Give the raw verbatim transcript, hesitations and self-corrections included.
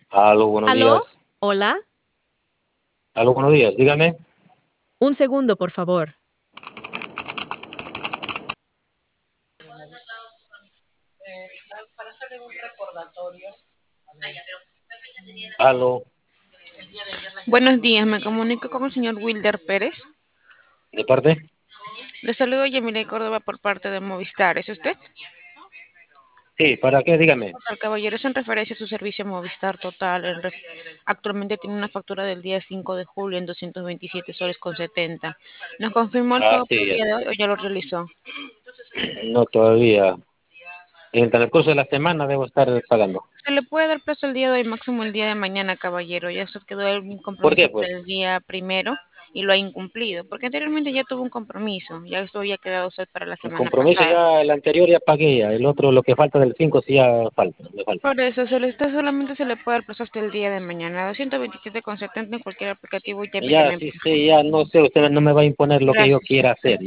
Aló, buenos ¿Aló? días. Hola. Aló, buenos días. Dígame. Un segundo, por favor. Aló. Buenos días, me comunico con el señor Wilder Pérez. ¿De parte? Le saludo Yamile Córdoba por parte de Movistar. ¿Es usted? Sí, ¿para qué? Dígame. Al caballero es en referencia a su servicio Movistar Total. En ref- Actualmente tiene una factura del día cinco de julio en doscientos veintisiete soles con setenta. ¿Nos confirmó el Ah, pago por el sí. día de hoy o ya lo realizó? No, todavía. En el transcurso de la semana debo estar pagando. Se le puede dar plazo el día de hoy, máximo el día de mañana, caballero. Ya usted quedó en un ¿Por compromiso qué? para Pues el día primero y lo ha incumplido, porque anteriormente ya tuvo un compromiso. Ya esto había quedado usted para la el semana compromiso pasada. ya, el anterior ya pagué, ya. El otro, lo que falta del cinco sí ya falta, me falta. Por eso, se le está, solamente se le puede dar plazo hasta el día de mañana. doscientos veintisiete con setenta en cualquier aplicativo ya Ya, emiten. sí, sí, ya no sé, usted no me va a imponer lo que yo Gracias. quiera hacer.